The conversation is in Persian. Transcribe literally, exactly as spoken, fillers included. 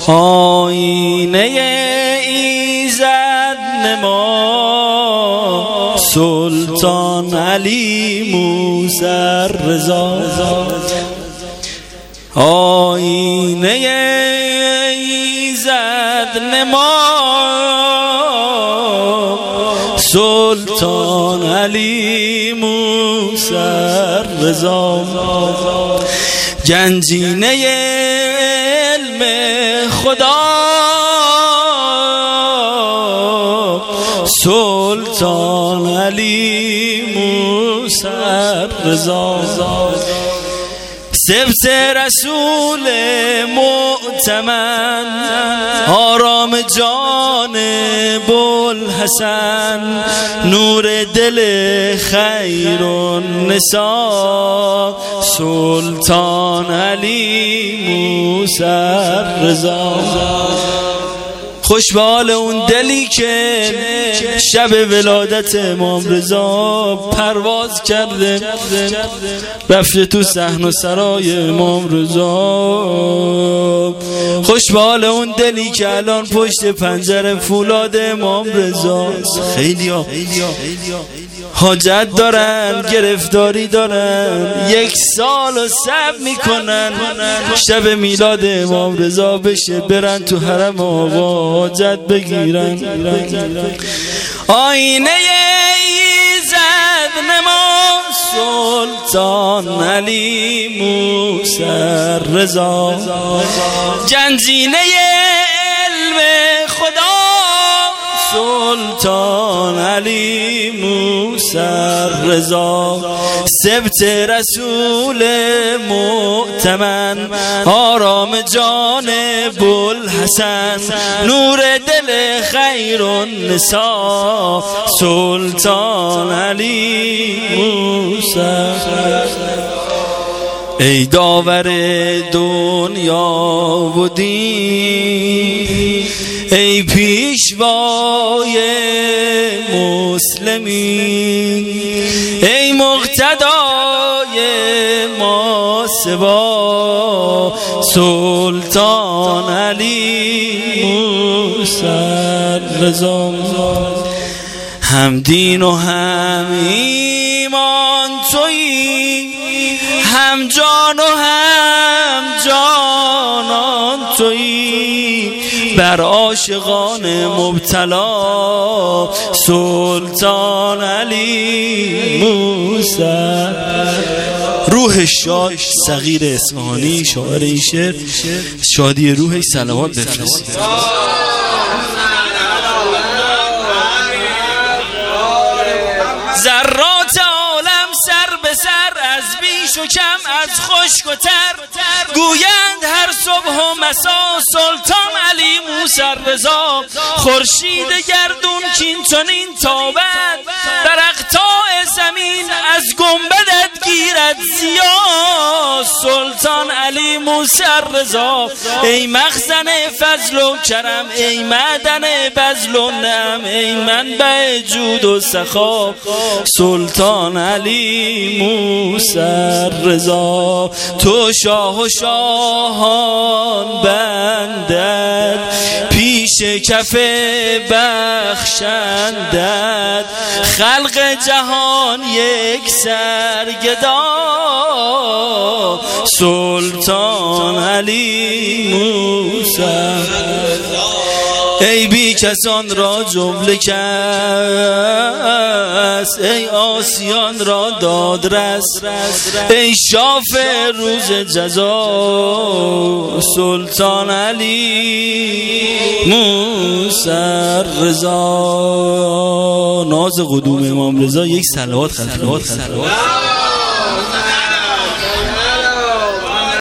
آینه ایزد نما سلطان علی موسی رضا. آینه ایزد نما سلطان علی موسی رضا. گنجینه علم خدا سلطان علی موسی رضا. سبت رسول مؤتمن آرام جان بوالحسن نور دل خیر النساء سلطان علی موسی رضا. خوش به حال اون دلی که شب ولادت امام رضا پرواز کرده رفته تو صحن و سرای امام رضا. خوش به حال اون دلی که الان پشت پنجره فولاد امام رضا. خیلی ها حاجت دارن، گرفتاری دارن، یک سال و صبر میکنن شب میلاد امام رضا بشه برن تو حرم آقا حاجت بگیرن. آینه ایزد نما سلطان علی موسی رضا. گنجینه علم خدا سلطان علی موسی رضا. سبت رسول مؤتمن آرام جان بوالحسن نور دل خیر النساء سلطان علی موسی. ای داور دنیا و دین ای پیشوای مسلمین ای مقتدای ما سوا سلطان علی موسی رضا. هم دین و هم ایمان تویی هم جان و هم جانان تویی بر عاشقان مبتلا سلطان علی موسی. روح شاد صغیر اصفهانی شاعر این شعر شادی روحش صلوات بفرستید. ذرات عالم سر به سر از بیش و کم از خشک و تر گویند هر صبح و مسا سلطان علی موسی رضا. خورشید گردون کین چنین تابد در اقطاع زمین از گنبدت گیرد ضیا سلطان علی موسی رضا. ای مخزن فضل و کرم ای معدن بذل و نعم ای منبع جود و سخا سلطان علی موسی رضا. تو شاه و شاهان بندد پیش کف بخشندد خلق جهان یک سرگدا سلطان علی موسی. ای بی کسان را جمله کس ای آسیان را دادرس ای شافع روز جزا سلطان علی موسی رضا. ناز قدوم امام رضا یک صلوات خلوات خلوات